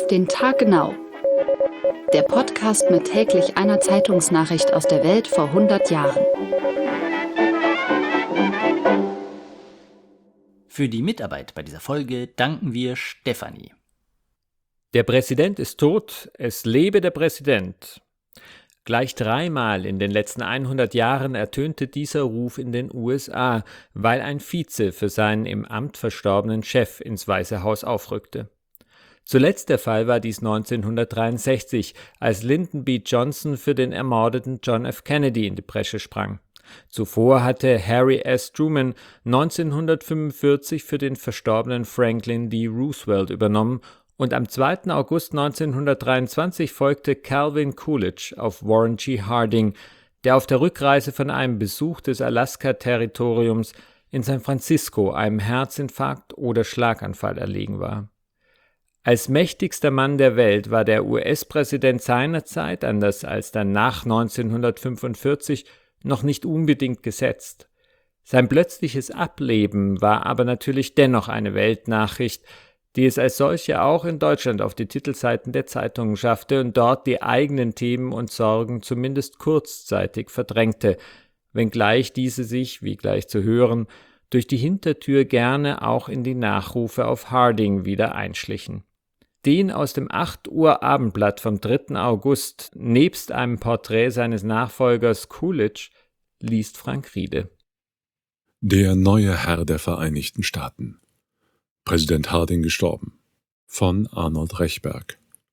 den Tag genau. Der Podcast mit täglich einer Zeitungsnachricht aus der Welt vor 100 Jahren. Für die Mitarbeit bei dieser Folge danken wir Stefanie. Der Präsident ist tot, es lebe der Präsident. Gleich 3-mal in den letzten 100 Jahren ertönte dieser Ruf in den USA, weil ein Vize für seinen im Amt verstorbenen Chef ins Weiße Haus aufrückte. Zuletzt der Fall war dies 1963, als Lyndon B. Johnson für den ermordeten John F. Kennedy in die Bresche sprang. Zuvor hatte Harry S. Truman 1945 für den verstorbenen Franklin D. Roosevelt übernommen und am 2. August 1923 folgte Calvin Coolidge auf Warren G. Harding, der auf der Rückreise von einem Besuch des Alaska-Territoriums in San Francisco einem Herzinfarkt oder Schlaganfall erlegen war. Als mächtigster Mann der Welt war der US-Präsident seinerzeit, anders als dann nach 1945, noch nicht unbedingt gesetzt. Sein plötzliches Ableben war aber natürlich dennoch eine Weltnachricht, die es als solche auch in Deutschland auf die Titelseiten der Zeitungen schaffte und dort die eigenen Themen und Sorgen zumindest kurzzeitig verdrängte, wenngleich diese sich, wie gleich zu hören, durch die Hintertür gerne auch in die Nachrufe auf Harding wieder einschlichen. Den aus dem 8 Uhr Abendblatt vom 3. August, nebst einem Porträt seines Nachfolgers Coolidge, liest Frank Riede. Der neue Herr der Vereinigten Staaten. Präsident Harding gestorben. Von Arnold Rechberg.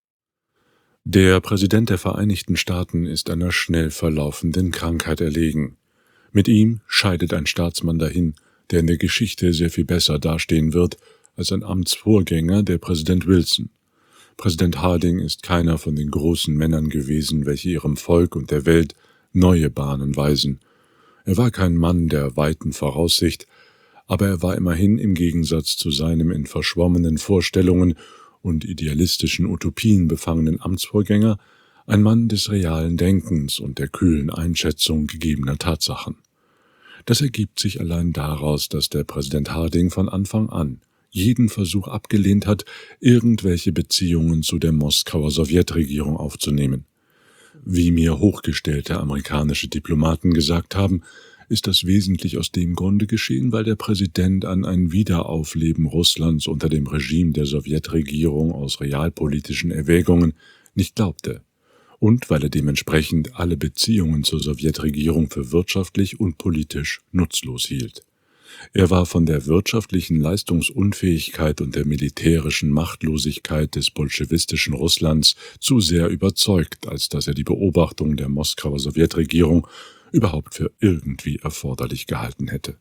Der Präsident der Vereinigten Staaten ist einer schnell verlaufenden Krankheit erlegen. Mit ihm scheidet ein Staatsmann dahin, der in der Geschichte sehr viel besser dastehen wird als ein Amtsvorgänger, der Präsident Wilson. Präsident Harding ist keiner von den großen Männern gewesen, welche ihrem Volk und der Welt neue Bahnen weisen. Er war kein Mann der weiten Voraussicht, aber er war immerhin im Gegensatz zu seinem in verschwommenen Vorstellungen und idealistischen Utopien befangenen Amtsvorgänger ein Mann des realen Denkens und der kühlen Einschätzung gegebener Tatsachen. Das ergibt sich allein daraus, dass der Präsident Harding von Anfang an jeden Versuch abgelehnt hat, irgendwelche Beziehungen zu der Moskauer Sowjetregierung aufzunehmen. Wie mir hochgestellte amerikanische Diplomaten gesagt haben, ist das wesentlich aus dem Grunde geschehen, weil der Präsident an ein Wiederaufleben Russlands unter dem Regime der Sowjetregierung aus realpolitischen Erwägungen nicht glaubte und weil er dementsprechend alle Beziehungen zur Sowjetregierung für wirtschaftlich und politisch nutzlos hielt. Er war von der wirtschaftlichen Leistungsunfähigkeit und der militärischen Machtlosigkeit des bolschewistischen Russlands zu sehr überzeugt, als dass er die Beobachtung der Moskauer Sowjetregierung überhaupt für irgendwie erforderlich gehalten hätte.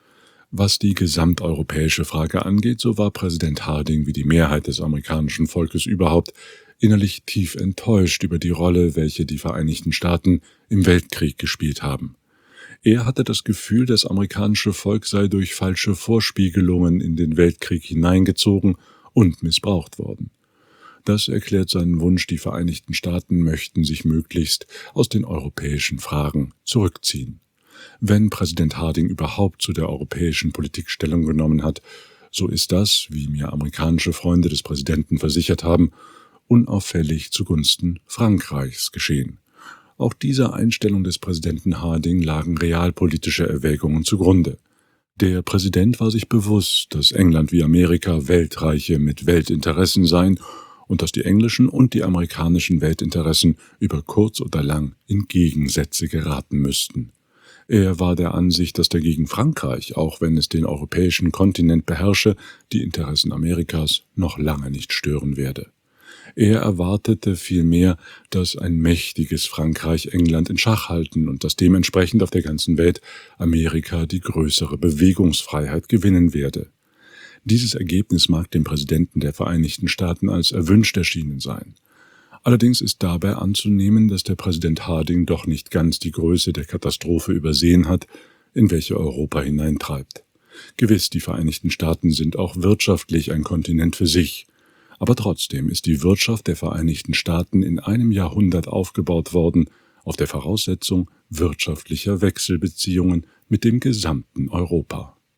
Was die gesamteuropäische Frage angeht, so war Präsident Harding wie die Mehrheit des amerikanischen Volkes überhaupt innerlich tief enttäuscht über die Rolle, welche die Vereinigten Staaten im Weltkrieg gespielt haben. Er hatte das Gefühl, das amerikanische Volk sei durch falsche Vorspiegelungen in den Weltkrieg hineingezogen und missbraucht worden. Das erklärt seinen Wunsch, die Vereinigten Staaten möchten sich möglichst aus den europäischen Fragen zurückziehen. Wenn Präsident Harding überhaupt zu der europäischen Politik Stellung genommen hat, so ist das, wie mir amerikanische Freunde des Präsidenten versichert haben, unauffällig zugunsten Frankreichs geschehen. Auch dieser Einstellung des Präsidenten Harding lagen realpolitische Erwägungen zugrunde. Der Präsident war sich bewusst, dass England wie Amerika Weltreiche mit Weltinteressen seien und dass die englischen und die amerikanischen Weltinteressen über kurz oder lang in Gegensätze geraten müssten. Er war der Ansicht, dass dagegen Frankreich, auch wenn es den europäischen Kontinent beherrsche, die Interessen Amerikas noch lange nicht stören werde. Er erwartete vielmehr, dass ein mächtiges Frankreich England in Schach halten und dass dementsprechend auf der ganzen Welt Amerika die größere Bewegungsfreiheit gewinnen werde. Dieses Ergebnis mag dem Präsidenten der Vereinigten Staaten als erwünscht erschienen sein. Allerdings ist dabei anzunehmen, dass der Präsident Harding doch nicht ganz die Größe der Katastrophe übersehen hat, in welche Europa hineintreibt. Gewiss, die Vereinigten Staaten sind auch wirtschaftlich ein Kontinent für sich. Aber trotzdem ist die Wirtschaft der Vereinigten Staaten in einem Jahrhundert aufgebaut worden, auf der Voraussetzung wirtschaftlicher Wechselbeziehungen mit dem gesamten Europa.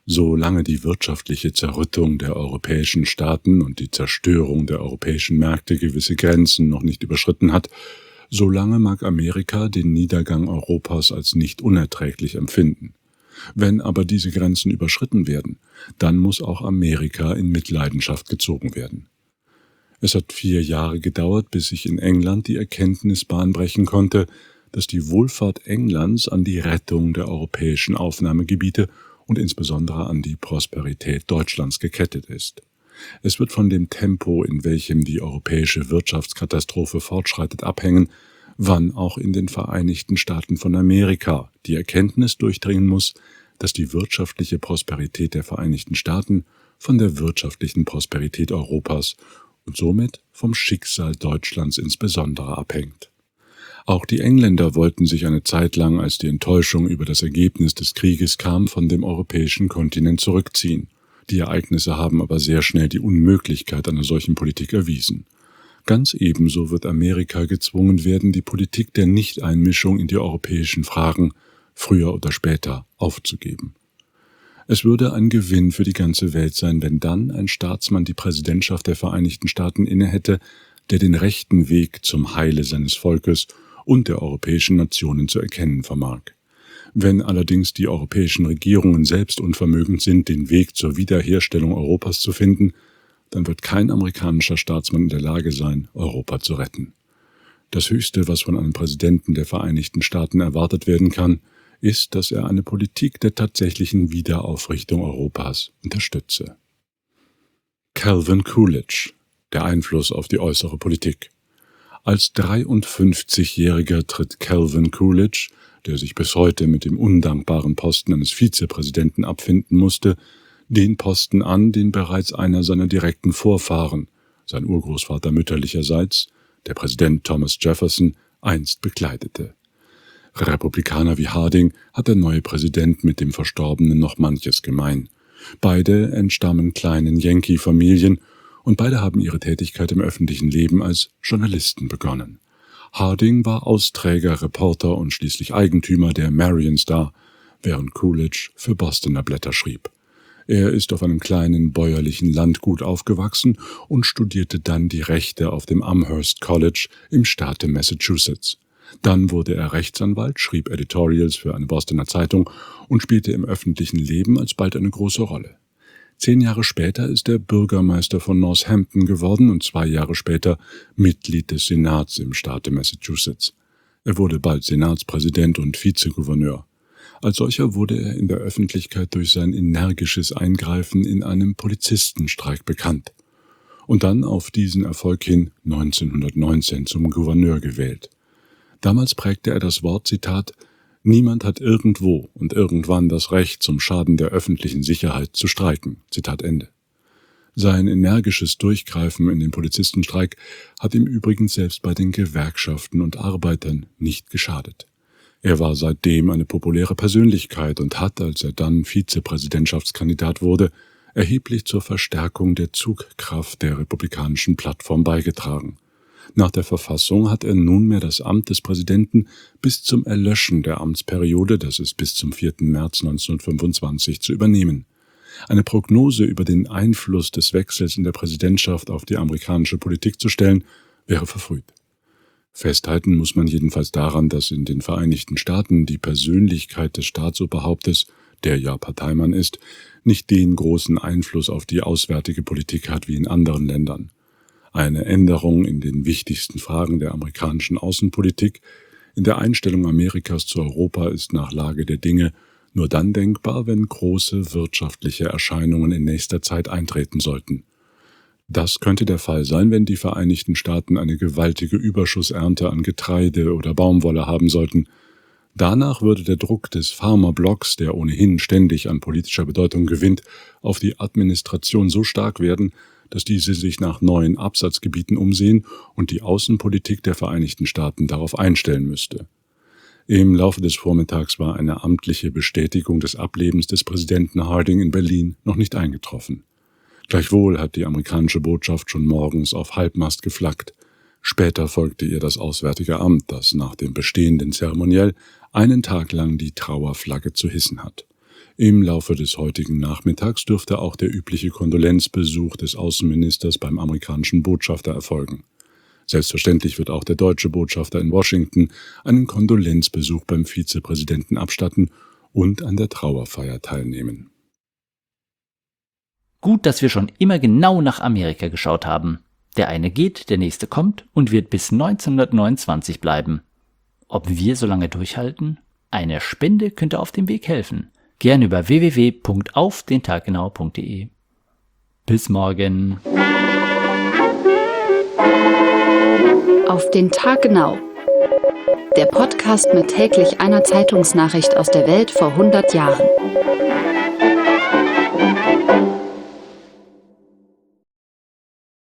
Solange die wirtschaftliche Zerrüttung der europäischen Staaten und die Zerstörung der europäischen Märkte gewisse Grenzen noch nicht überschritten hat, solange mag Amerika den Niedergang Europas als nicht unerträglich empfinden. Wenn aber diese Grenzen überschritten werden, dann muss auch Amerika in Mitleidenschaft gezogen werden. Es hat 4 Jahre gedauert, bis sich in England die Erkenntnis Bahn brechen konnte, dass die Wohlfahrt Englands an die Rettung der europäischen Aufnahmegebiete und insbesondere an die Prosperität Deutschlands gekettet ist. Es wird von dem Tempo, in welchem die europäische Wirtschaftskatastrophe fortschreitet, abhängen, wann auch in den Vereinigten Staaten von Amerika die Erkenntnis durchdringen muss, dass die wirtschaftliche Prosperität der Vereinigten Staaten von der wirtschaftlichen Prosperität Europas und somit vom Schicksal Deutschlands insbesondere abhängt. Auch die Engländer wollten sich eine Zeit lang, als die Enttäuschung über das Ergebnis des Krieges kam, von dem europäischen Kontinent zurückziehen. Die Ereignisse haben aber sehr schnell die Unmöglichkeit einer solchen Politik erwiesen. Ganz ebenso wird Amerika gezwungen werden, die Politik der Nichteinmischung in die europäischen Fragen früher oder später aufzugeben. Es würde ein Gewinn für die ganze Welt sein, wenn dann ein Staatsmann die Präsidentschaft der Vereinigten Staaten innehätte, der den rechten Weg zum Heile seines Volkes und der europäischen Nationen zu erkennen vermag. Wenn allerdings die europäischen Regierungen selbst unvermögend sind, den Weg zur Wiederherstellung Europas zu finden, dann wird kein amerikanischer Staatsmann in der Lage sein, Europa zu retten. Das Höchste, was von einem Präsidenten der Vereinigten Staaten erwartet werden kann, ist, dass er eine Politik der tatsächlichen Wiederaufrichtung Europas unterstütze. Calvin Coolidge, der Einfluss auf die äußere Politik. Als 53-Jähriger tritt Calvin Coolidge, der sich bis heute mit dem undankbaren Posten eines Vizepräsidenten abfinden musste, den Posten an, den bereits einer seiner direkten Vorfahren, sein Urgroßvater mütterlicherseits, der Präsident Thomas Jefferson, einst bekleidete. Republikaner wie Harding hat der neue Präsident mit dem Verstorbenen noch manches gemein. Beide entstammen kleinen Yankee-Familien und beide haben ihre Tätigkeit im öffentlichen Leben als Journalisten begonnen. Harding war Austräger, Reporter und schließlich Eigentümer der Marion Star, während Coolidge für Bostoner Blätter schrieb. Er ist auf einem kleinen bäuerlichen Landgut aufgewachsen und studierte dann die Rechte auf dem Amherst College im Staate Massachusetts. Dann wurde er Rechtsanwalt, schrieb Editorials für eine Bostoner Zeitung und spielte im öffentlichen Leben alsbald eine große Rolle. 10 Jahre später ist er Bürgermeister von Northampton geworden und 2 Jahre später Mitglied des Senats im Staate Massachusetts. Er wurde bald Senatspräsident und Vizegouverneur. Als solcher wurde er in der Öffentlichkeit durch sein energisches Eingreifen in einem Polizistenstreik bekannt und dann auf diesen Erfolg hin 1919 zum Gouverneur gewählt. Damals prägte er das Wort, Zitat, »Niemand hat irgendwo und irgendwann das Recht, zum Schaden der öffentlichen Sicherheit zu streiken.« Zitat Ende. Sein energisches Durchgreifen in den Polizistenstreik hat ihm übrigens selbst bei den Gewerkschaften und Arbeitern nicht geschadet. Er war seitdem eine populäre Persönlichkeit und hat, als er dann Vizepräsidentschaftskandidat wurde, erheblich zur Verstärkung der Zugkraft der republikanischen Plattform beigetragen. Nach der Verfassung hat er nunmehr das Amt des Präsidenten bis zum Erlöschen der Amtsperiode, das ist bis zum 4. März 1925, zu übernehmen. Eine Prognose über den Einfluss des Wechsels in der Präsidentschaft auf die amerikanische Politik zu stellen, wäre verfrüht. Festhalten muss man jedenfalls daran, dass in den Vereinigten Staaten die Persönlichkeit des Staatsoberhauptes, der ja Parteimann ist, nicht den großen Einfluss auf die auswärtige Politik hat wie in anderen Ländern. Eine Änderung in den wichtigsten Fragen der amerikanischen Außenpolitik, in der Einstellung Amerikas zu Europa ist nach Lage der Dinge nur dann denkbar, wenn große wirtschaftliche Erscheinungen in nächster Zeit eintreten sollten. Das könnte der Fall sein, wenn die Vereinigten Staaten eine gewaltige Überschussernte an Getreide oder Baumwolle haben sollten. Danach würde der Druck des Pharmablocks, der ohnehin ständig an politischer Bedeutung gewinnt, auf die Administration so stark werden, dass diese sich nach neuen Absatzgebieten umsehen und die Außenpolitik der Vereinigten Staaten darauf einstellen müsste. Im Laufe des Vormittags war eine amtliche Bestätigung des Ablebens des Präsidenten Harding in Berlin noch nicht eingetroffen. Gleichwohl hat die amerikanische Botschaft schon morgens auf Halbmast geflaggt. Später folgte ihr das Auswärtige Amt, das nach dem bestehenden Zeremoniell einen Tag lang die Trauerflagge zu hissen hat. Im Laufe des heutigen Nachmittags dürfte auch der übliche Kondolenzbesuch des Außenministers beim amerikanischen Botschafter erfolgen. Selbstverständlich wird auch der deutsche Botschafter in Washington einen Kondolenzbesuch beim Vizepräsidenten abstatten und an der Trauerfeier teilnehmen. Gut, dass wir schon immer genau nach Amerika geschaut haben. Der eine geht, der nächste kommt und wird bis 1929 bleiben. Ob wir so lange durchhalten? Eine Spende könnte auf dem Weg helfen. Gerne über www.aufdentaggenau.de. Bis morgen. Auf den Tag genau. Der Podcast mit täglich einer Zeitungsnachricht aus der Welt vor 100 Jahren.